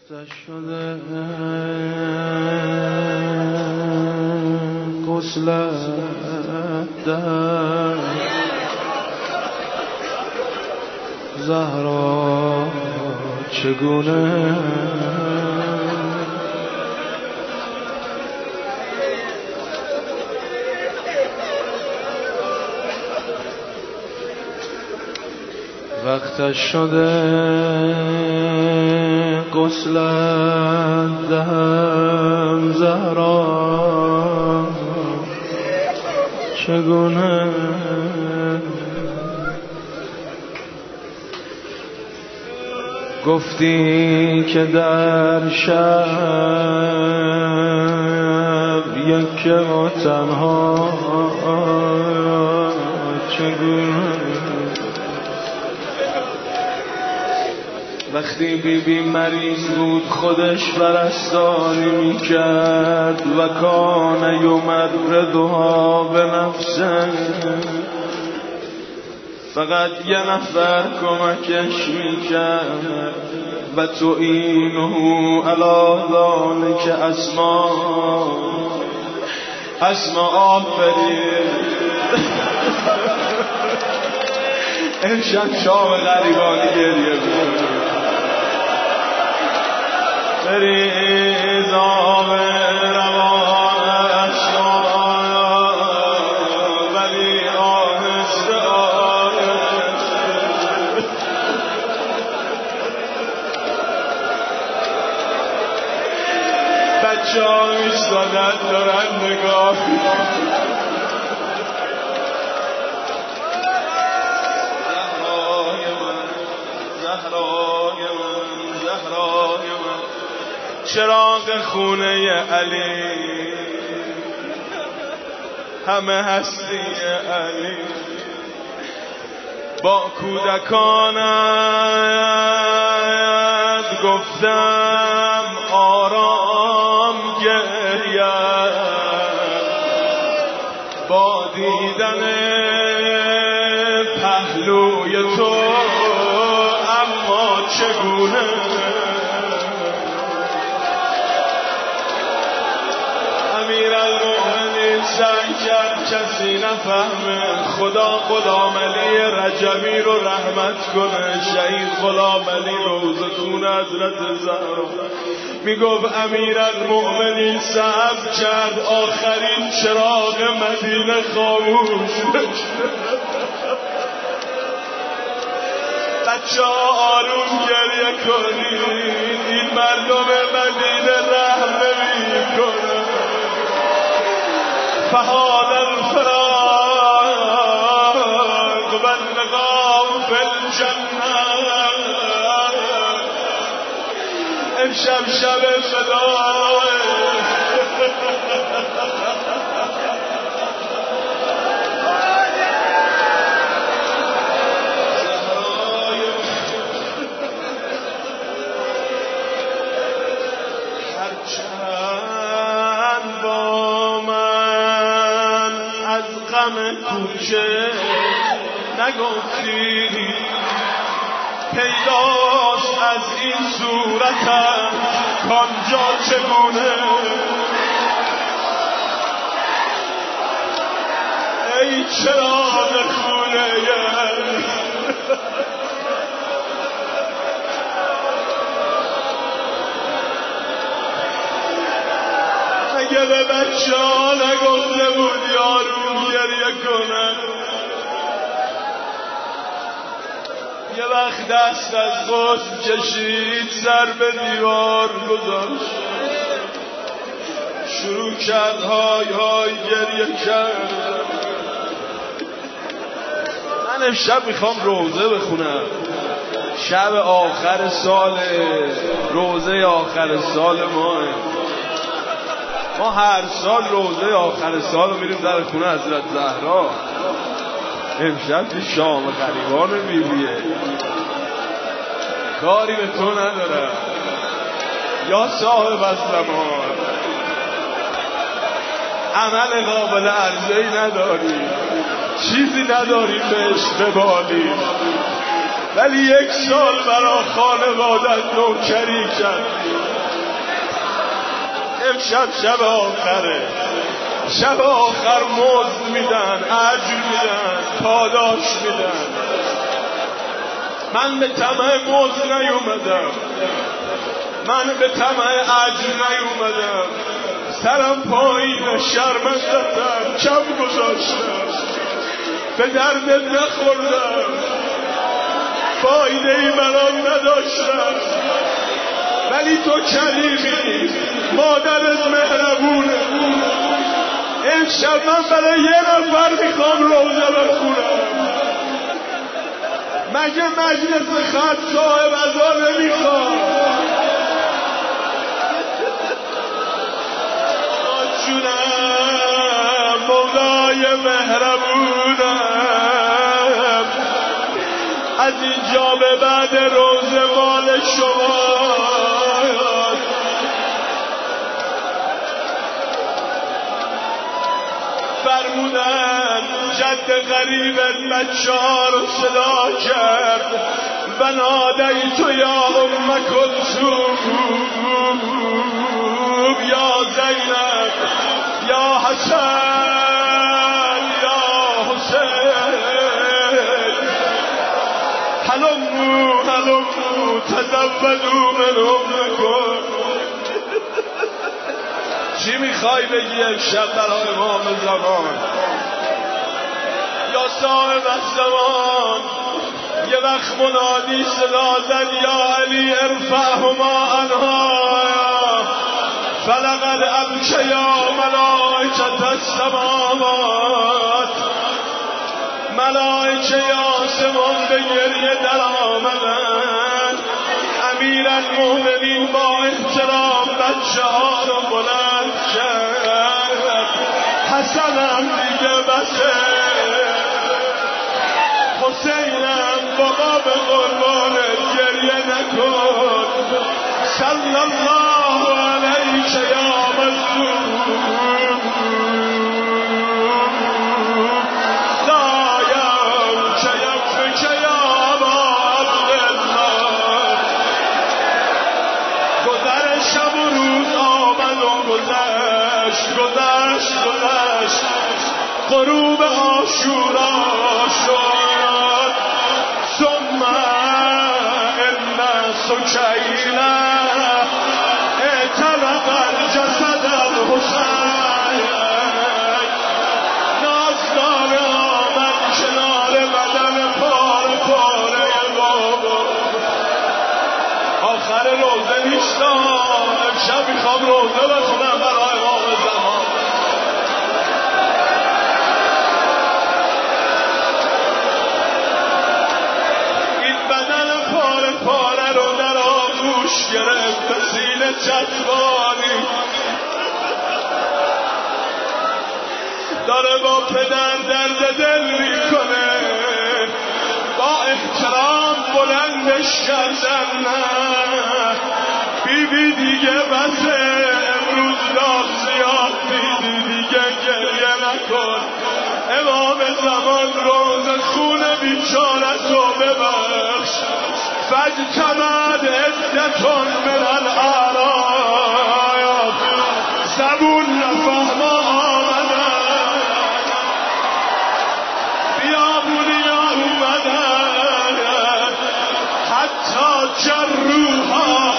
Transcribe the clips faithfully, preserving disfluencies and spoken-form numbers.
شده غسلت در زهرا چگونه وقتش شده غسلت دهم زهرا چگونه گفتی که در شب یک و تنها چگونه وقتی بی بی مریض بود خودش پرستاری میکرد و کان یمردها به نفسه فقط یه نفر کمکش میکرد و تو اینه علی ذالک اسما اسما آفرین امشب شام غریبانی گریه بود بریزا به روانش ولی آهسته آهسته بچه ها میستادن دارن نگاه زهرای من زهرای من زهرای من چراغ خونه علی همه هستی علی با کودکانت گفتم آرام گریه با دیدن پهلوی تو اما چگونه امیرالمؤمنین سعی کرد کسی نفهمه خدا غلام علی رجبی رو رحمت کنه شهید غلام علی روزتون حضرت زهرا میگفت امیرالمؤمنین صبر کرد آخرین چراغ مدینه خاموش بچه ها آروم گریه کنید این مردم مدینه رحم نمی کنه فحال الفراق و النقام فی الجنه امشب شب فدای کوچه نگفتی پیداست از این صورتم کانجا چگونه ای چراغ خونه اگه به بچه ها نگفته بود یارون گریه کنن یه وقت دست از غسل کشید سر به دیوار گذاشت شروع کرد های های گریه کرد من امشب میخوام روزه بخونم شب آخر سال روزه آخر سال ماه ما هر سال روزه آخر سال رو میریم در خونه حضرت زهرا امشب که شام غریبان بیبیه کاری به تو نداره یا صاحب از زمان عمل قابل عرضه‌ای نداری چیزی نداری بهش ببالی ولی یک سال برا خانوادت نوکری کرد. امشب شب آخره، شب آخر مزد میدن، اجر میدن، پاداش میدن. من به طمع مزد نیومدم، من به طمع اجر نیومدم. سرم پایین، شرمندتم، کم گذاشتم، به دردت نخوردم، فایده ای برام نداشتم. ولی تو کریمی، مادرت مهربونه. امشب من برای یه نفر میخوام روزه بخونم. مگه مجلس خط صاحب ازا نمیخوام؟ جونم مولای مهربونم، از اینجا به بعد روزه مال شما. فرمودن جد غریبت بچه ها رو صدا کرد و نادی تو یا ام کلثوم، یا زینب، یا حسن، یا حسین، هلمو هلمو تزودوا من امکم. چی میخوای بگی امشب برای امام زمان؟ یا صاحب زمان یه وقت منادی صدا زد یا علی ارفعهما عنها فلقد ابکیا ملائکة السماوات. ملائکه آسمان به گریه در آمدن. امیرالمؤمنین با احترام بچه ها رو بلند کرد. حسنم دیگه بسه، حسینم بابا به قربانت گریه نکن. صلی الله علیک یا مظلوم، لا ینک یفک یا ابا عبدالله. گذر شب و روز آمد و گذشت، گذشت گذشت. غروب عاشورا شد. ثم ان سکینه اعتنق الجسد الحسین. نازدار آمد کنار بدن پاره پاره بابا. آخر روزه نیستم، امشب میخوام روزه بخونم برای امام زمان. این بدن پاره پاره رو در آغوش گرفت، به سینه چسبانی. داره با پدر درد دل میکنه، با احترام بلندش کردن. نه بی بی دیگه بسه، امروز داغ زیاد دیدی، دیگه گریه نکن. امام زمان روز خون بیچارتو ببخش. فاجتمد عدتون من الاعراب، زبون نفهما آمدن، بیابونیا اومدن، حتی جروها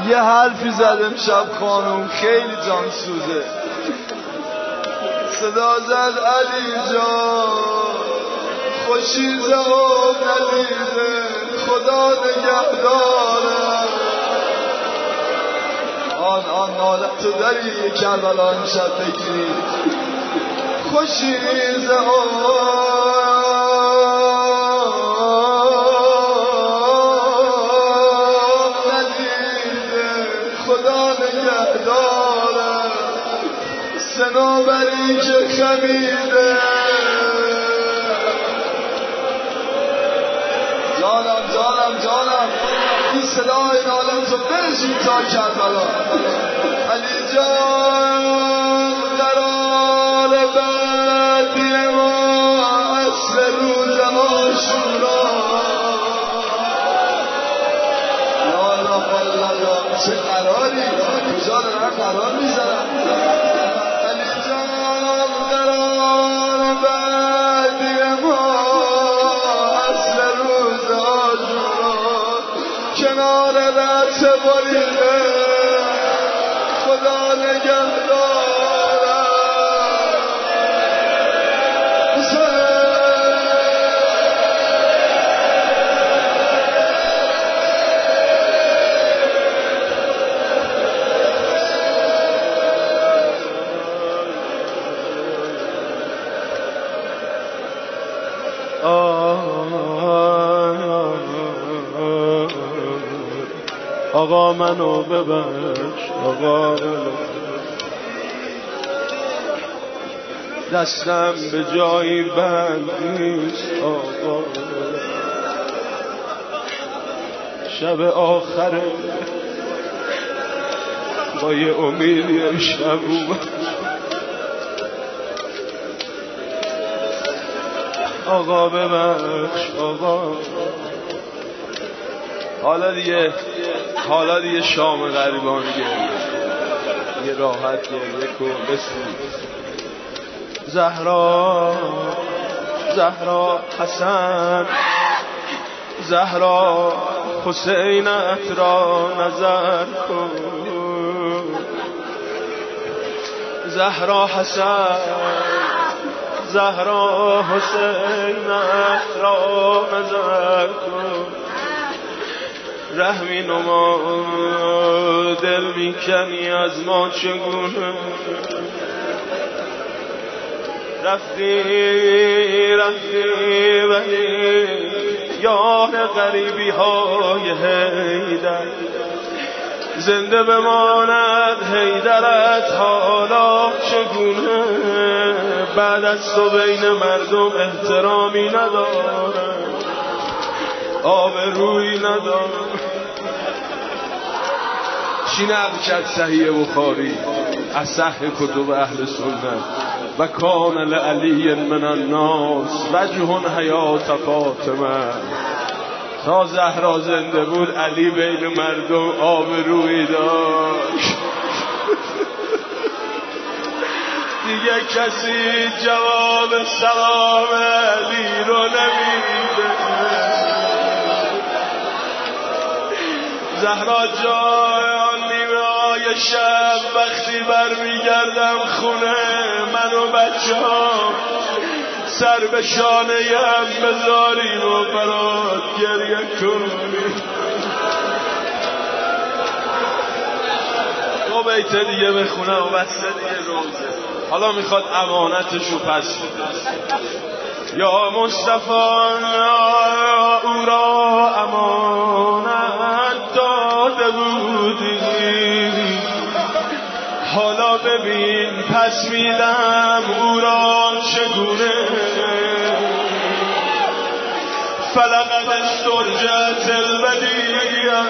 یه حرفی زدم شب خانم خیلی جان سوزه. صدا زد علی جان خوشیزه و نزیزه خدا نگهداره. آن آن ناله تو داری یه کربلا امشب بگیری. خوشیزه و سنوبری که خمیده. جانم جانم جانم این صدای نالم تو برسیم تا کربلا. علی جان قرار بعدی ما اصل روز عاشورا. لا لا لا لا چه قراری کجا دارن قرار میذارن. کنار رأس بریده خدا نگهداره. آقا منو ببخش آقا منو، دستم به جایی بند نیست آقا. شب آخره با یه امیدی امشب اومد. آقا ببخش آقا. حالا دیگه حالا دیگه شام غریبان گریه یه راحت گریه کن بسید. زهرا زهرا حسن زهرا حسینت را نظر کن. زهرا حسن زهرا حسینت را نظر کن. رحمی نما دل میکنی از ما چگونه. رفتی رفتی ولی یار غریبی های حیدر. زنده بماند حیدرت حالا چگونه. بعد از تو بین مردم احترامی نداره آبرویی نداره. چی نقل کرد صحیح بخاری از صحیح کتب اهل سنت و کان لعلی من الناس وجه حیات فاطمه. تا زهرا زنده بود علی بین مردم آبرویی داشت. دیگه کسی جواب سلام علی رو نمیده. زهرا جان نیمه های شب وقتی برمیگردم خونه من و بچه هم سر به شانه یم بذاریم و برات گریه کنیم. دو بیت دیگه بخونم و بسته دیگه روزه. حالا میخواد امانتشو پس یا مصطفی او را امانت داده بودی. حالا ببین پس میدم او را چگونه. فلقد استرجعت البدیع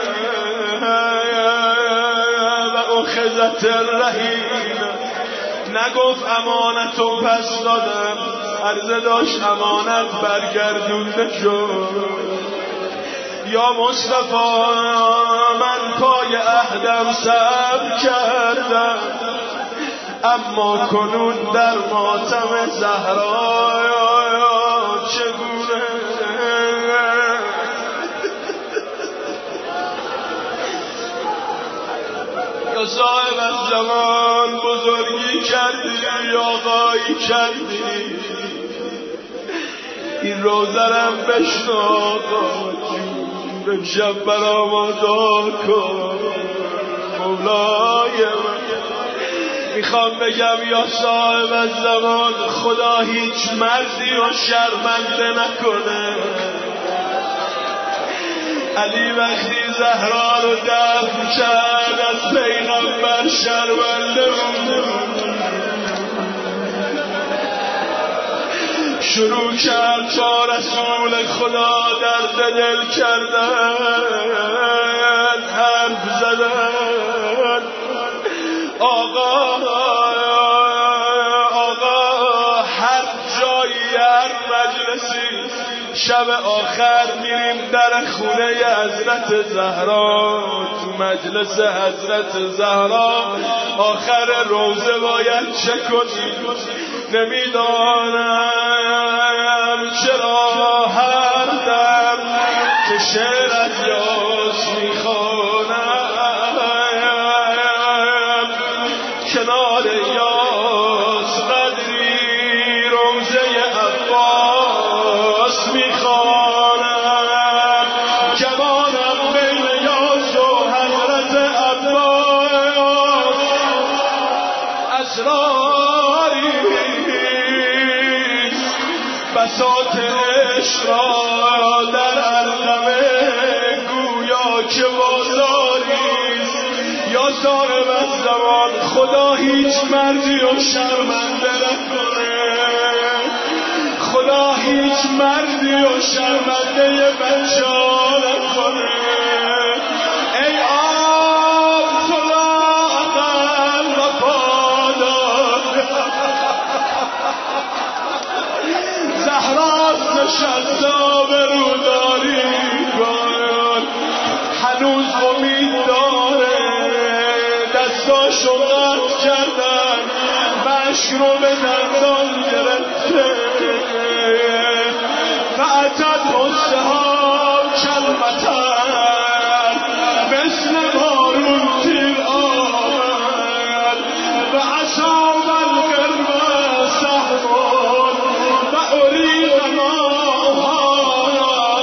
و اخذت الرهین. نگفت امانتو پس دادم، عرضه داشت امانت برگردونده شد. یا مصطفی من پای عهدم صبر کردم، اما کنون در ماتم زهرا چگونه. یا صاحب از زمان بزرگی کردی، آقایی کردی، این روزرم بشنو امشب برا ما دعا کن مولای من. میخوام بگم یا صاحب از زمان خدا هیچ مردی رو شرمنده نکنه. علی وقتی زهرا رو دفن کرد از پیغمبر شرمنده بود، شروع کرد با رسول خدا درد دل کردن، حرف زدن. آقا آقا هر جایی هر مجلسی شب آخر میریم در خونه حضرت زهرا، تو مجلس حضرت زهرا آخر روزه باید چه کنیم نمیدانم. چرا هر دم که شعر از یاس میخوانم کنار یاس قدری روزه عباس میخوانم، جوانم بین یاس و حضرت عباس اسراری بساط عشق را در عرقمه گویا که بازاریست. یا صاحب از زمان خدا هیچ مردی رو شرمنده نکنه، خدا هیچ مردی رو شرمنده بچه ها نکنه. ای آب سلاغل و پادار زهراست نشسته آبروداری کن، هنوز امید داره، دستاشو قطع کردن مشک رو به دندان گرفته. فعتت حسه ها کلمتن مثل بارون تیر آمد و اصاب القرمه سهمون و اریق ماها،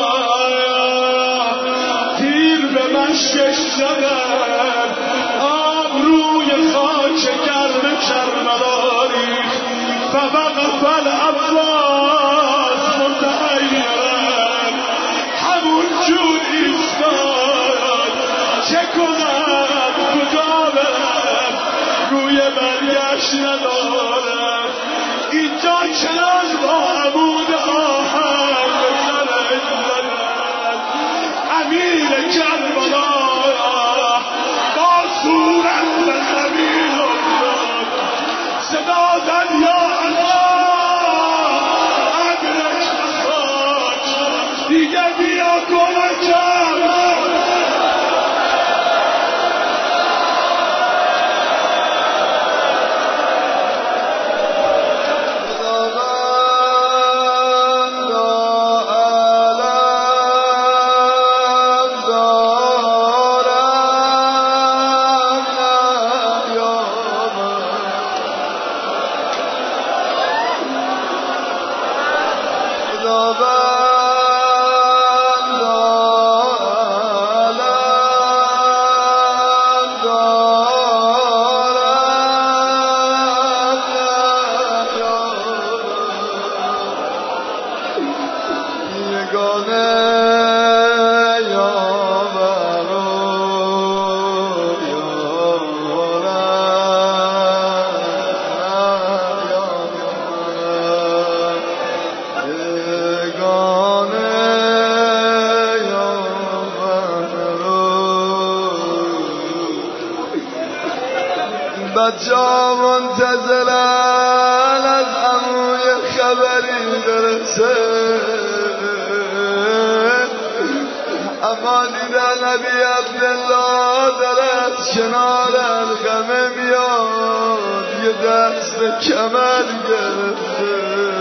تیر به مشکش زدن آب روی خاک گرم کربلا ریخت و وقف العباس متحیرن همون جور ایستاد. چه کنم کجا برم روی برگشت ندارم، اینجا چنان با عمود آهن بزنن زدن. امیر کربلا با صورت به زمین افتاد، صدا زد یا الله ادرک خاک، دیگه بیا کمکم. بچه‌ها منتظرن از عموی خبری برسه، اما دیدن نبی عبدالله داره از کنار القمه میاد، یه دست کمر گرفته،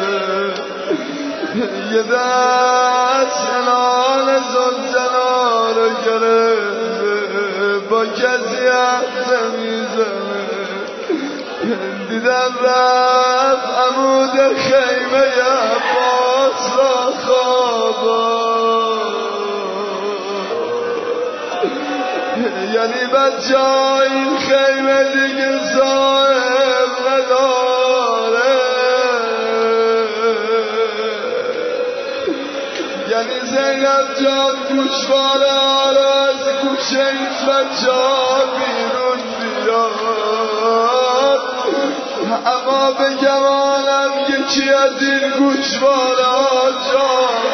یه دست کنار زلزنا رو گرفته، با با کسی حرف نمیزنه دیدم رفت عمود خیمه عباس را خوابا یعنی بچه ها این خیمه دیگه صاحب نداره یعنی زینب جان گوشواره ها را از گوشه این بچه ها بیرون بیاد اما به گمانم یکی از این گوشواره ها جان